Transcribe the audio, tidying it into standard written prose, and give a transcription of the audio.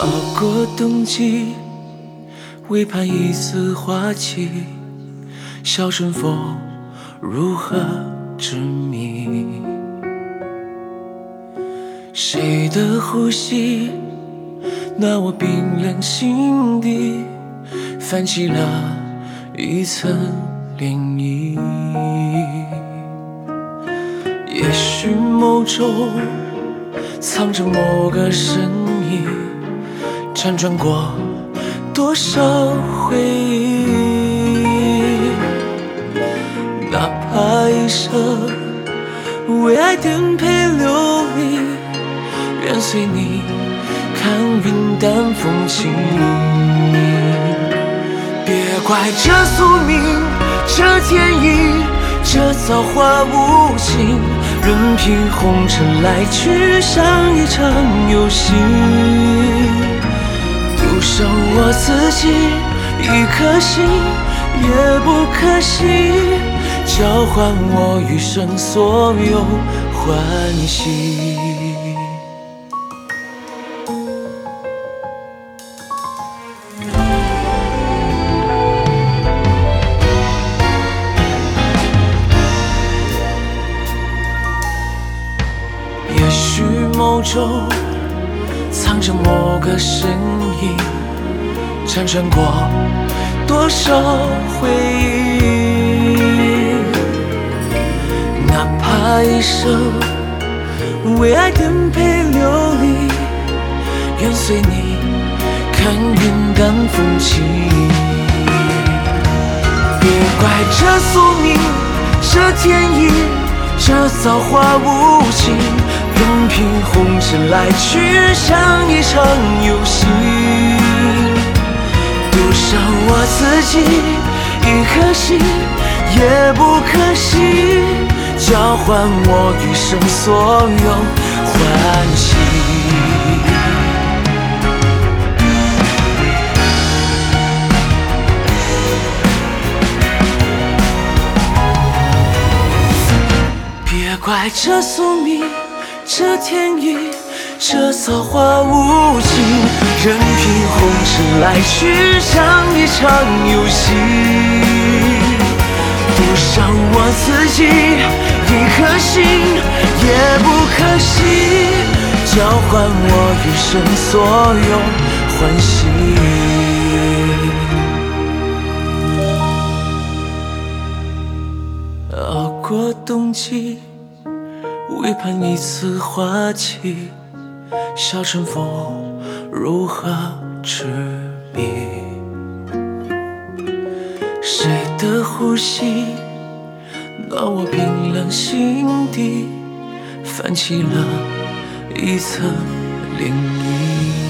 熬过冬季，为盼一次花期，笑春风如何执迷？谁的呼吸暖我冰冷心底，泛起了一层涟漪。也许某种藏着某个身影，辗转过多少回忆，哪怕一生为爱颠沛流离，愿随你看云淡风轻。别怪这宿命，这天意，这造化无情，任凭红尘来去，像一场游戏。赌上我自己，一颗心也不可惜，交换我余生所有欢喜。也许某种藏着某个身影，辗转过多少回忆，哪怕一生为爱颠沛流离，愿随你看云淡风轻。别怪这宿命，这天意，这造化无情，任凭红尘来去，像一场游戏。赌上我自己，一颗心也不可惜，交换我余生所有欢喜。别怪这宿命，这天意，这造化无情，任凭红尘来去，像一场游戏。赌上我自己，一颗心也不可惜，交换我余生所有欢喜。熬过冬季，为盼一次花期，笑春风如何执迷？谁的呼吸暖我冰冷心底，泛起了一层涟漪。